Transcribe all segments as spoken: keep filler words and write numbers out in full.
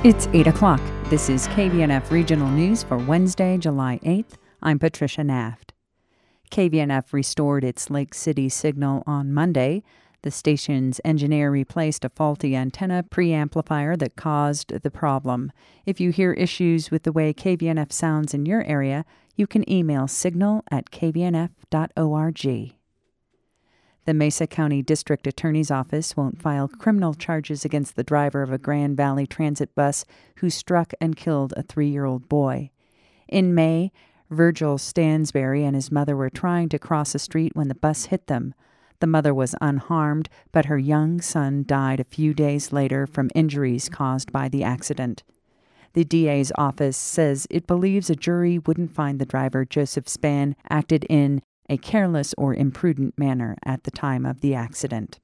It's eight o'clock. This is K V N F Regional News for Wednesday, July eighth. I'm Patricia Naft. K V N F restored its Lake City signal on Monday. The station's engineer replaced a faulty antenna preamplifier that caused the problem. If you hear issues with the way K V N F sounds in your area, you can email signal at k v n f dot org. The Mesa County District Attorney's Office won't file criminal charges against the driver of a Grand Valley Transit bus who struck and killed a three-year-old boy. In May, Virgil Stansberry and his mother were trying to cross a street when the bus hit them. The mother was unharmed, but her young son died a few days later from injuries caused by the accident. The D A's office says it believes a jury wouldn't find the driver, Joseph Spann, acted in a careless or imprudent manner at the time of the accident.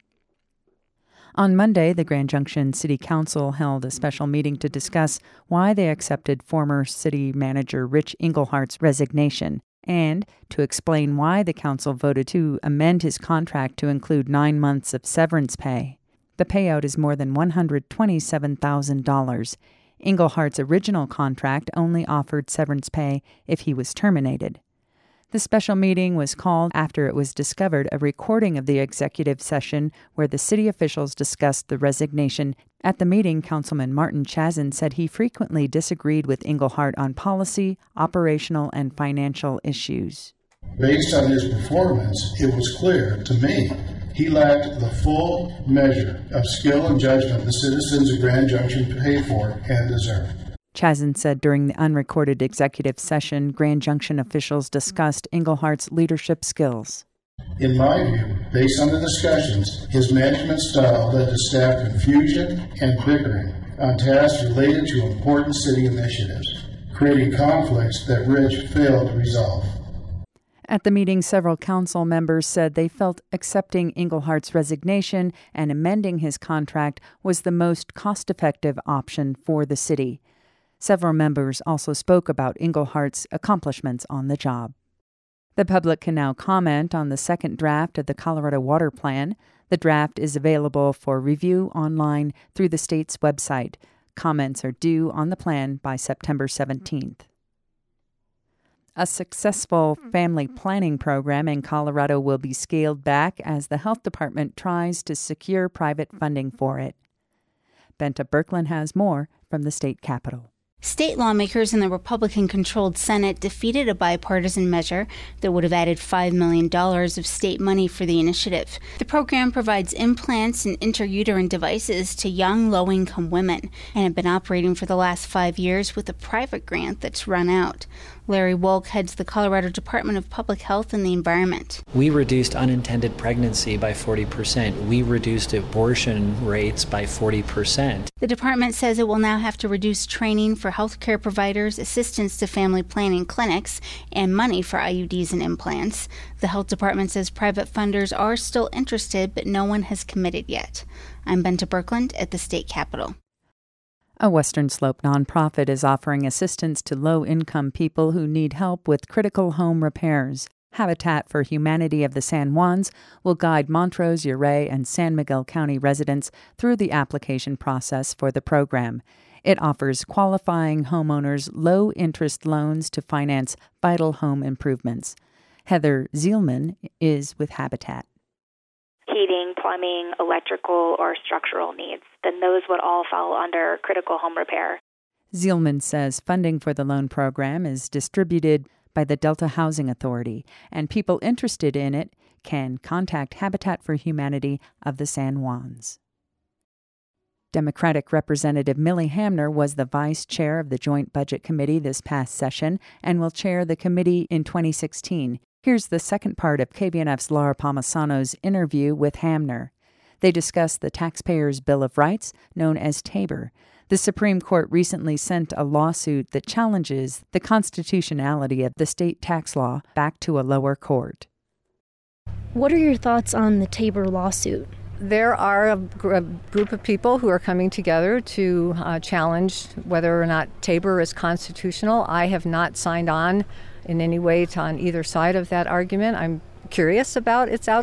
On Monday, the Grand Junction City Council held a special meeting to discuss why they accepted former city manager Rich Englehart's resignation and to explain why the council voted to amend his contract to include nine months of severance pay. The payout is more than one hundred twenty-seven thousand dollars. Englehart's original contract only offered severance pay if he was terminated. The special meeting was called after it was discovered a recording of the executive session where the city officials discussed the resignation. At the meeting, Councilman Martin Chazin said he frequently disagreed with Englehart on policy, operational, and financial issues. Based on his performance, it was clear to me he lacked the full measure of skill and judgment the citizens of Grand Junction pay for and deserve. Chazin said during the unrecorded executive session, Grand Junction officials discussed Englehart's leadership skills. In my view, based on the discussions, his management style led to staff confusion and bickering on tasks related to important city initiatives, creating conflicts that Rich failed to resolve. At the meeting, several council members said they felt accepting Englehart's resignation and amending his contract was the most cost-effective option for the city. Several members also spoke about Englehart's accomplishments on the job. The public can now comment on the second draft of the Colorado Water Plan. The draft is available for review online through the state's website. Comments are due on the plan by September seventeenth. A successful family planning program in Colorado will be scaled back as the health department tries to secure private funding for it. Benta Birkeland has more from the state capitol. State lawmakers in the Republican-controlled Senate defeated a bipartisan measure that would have added five million dollars of state money for the initiative. The program provides implants and intrauterine devices to young, low-income women and had been operating for the last five years with a private grant that's run out. Larry Wolk heads the Colorado Department of Public Health and the Environment. We reduced unintended pregnancy by forty percent. We reduced abortion rates by forty percent. The department says it will now have to reduce training for healthcare providers, assistance to family planning clinics, and money for I U Ds and implants. The health department says private funders are still interested, but no one has committed yet. I'm Benta Birkeland at the state capitol. A Western Slope nonprofit is offering assistance to low-income people who need help with critical home repairs. Habitat for Humanity of the San Juans will guide Montrose, Ouray, and San Miguel County residents through the application process for the program. It offers qualifying homeowners low-interest loans to finance vital home improvements. Heather Zielman is with Habitat. Heating, plumbing, electrical, or structural needs, then those would all fall under critical home repair. Zielman says funding for the loan program is distributed by the Delta Housing Authority, and people interested in it can contact Habitat for Humanity of the San Juans. Democratic Representative Millie Hamner was the vice chair of the Joint Budget Committee this past session and will chair the committee in twenty sixteen. Here's the second part of K V N F's Laura Palmisano's interview with Hamner. They discuss the Taxpayers' Bill of Rights, known as TABOR. The Supreme Court recently sent a lawsuit that challenges the constitutionality of the state tax law back to a lower court. What are your thoughts on the TABOR lawsuit? There are a, gr- a group of people who are coming together to uh, challenge whether or not TABOR is constitutional. I have not signed on in any way to on either side of that argument. I'm curious about its outcome,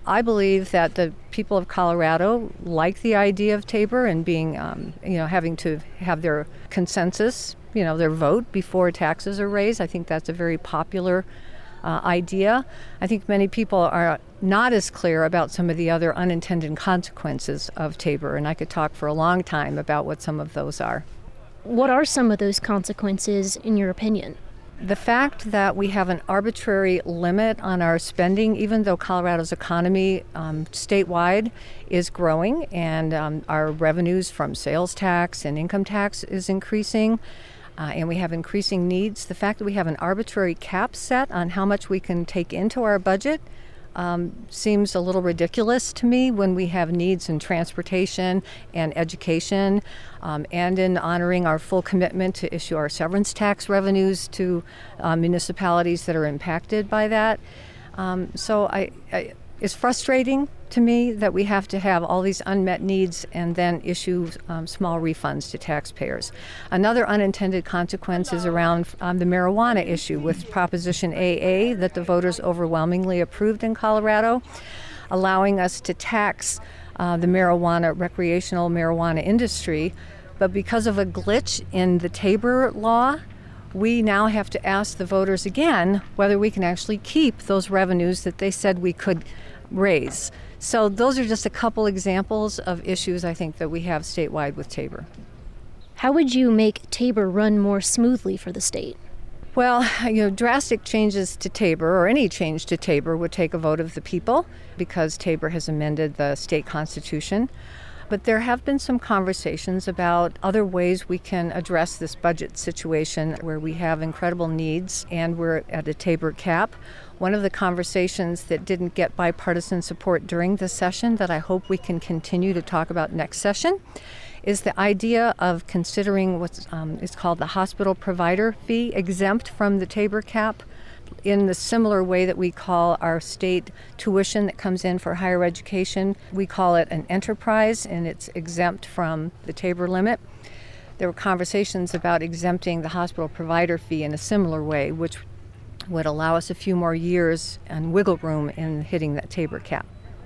I believe that the people of Colorado like the idea of Tabor and being, um, you know, having to have their consensus, you know, their vote before taxes are raised. I think that's a very popular uh, idea. I think many people are not as clear about some of the other unintended consequences of Tabor, and I could talk for a long time about what some of those are. What are some of those consequences, in your opinion? The fact that we have an arbitrary limit on our spending, even though Colorado's economy um, statewide is growing and um, our revenues from sales tax and income tax is increasing, uh, and we have increasing needs, the fact that we have an arbitrary cap set on how much we can take into our budget Um, seems a little ridiculous to me when we have needs in transportation and education, um, and in honoring our full commitment to issue our severance tax revenues to uh, municipalities that are impacted by that. Um, so I, I, it's frustrating to me that we have to have all these unmet needs and then issue um, small refunds to taxpayers. Another unintended consequence is around um, the marijuana issue with Proposition A A that the voters overwhelmingly approved in Colorado, allowing us to tax uh, the marijuana, recreational marijuana industry. But because of a glitch in the Tabor law, we now have to ask the voters again whether we can actually keep those revenues that they said we could raise. So those are just a couple examples of issues I think that we have statewide with Tabor. How would you make Tabor run more smoothly for the state? Well, you know, drastic changes to Tabor, or any change to Tabor, would take a vote of the people because Tabor has amended the state constitution. But there have been some conversations about other ways we can address this budget situation where we have incredible needs and we're at a Tabor cap. One of the conversations that didn't get bipartisan support during this session that I hope we can continue to talk about next session is the idea of considering what's um, is called the hospital provider fee exempt from the Tabor cap, in the similar way that we call our state tuition that comes in for higher education. We call it an enterprise, and it's exempt from the Tabor limit. There were conversations about exempting the hospital provider fee in a similar way, which would allow us a few more years and wiggle room in hitting that Tabor cap.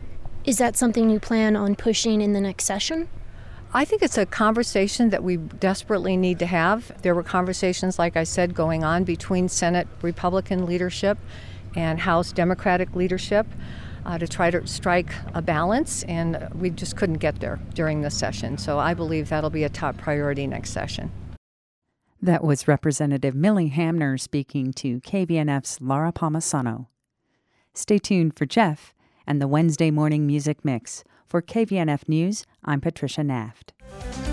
Is that something you plan on pushing in the next session? I think it's a conversation that we desperately need to have. There were conversations, like I said, going on between Senate Republican leadership and House Democratic leadership uh, to try to strike a balance, and we just couldn't get there during this session. So I believe that'll be a top priority next session. That was Representative Millie Hamner speaking to K V N F's Laura Palmisano. Stay tuned for Jeff and the Wednesday Morning Music Mix. For K V N F News, I'm Patricia Naft.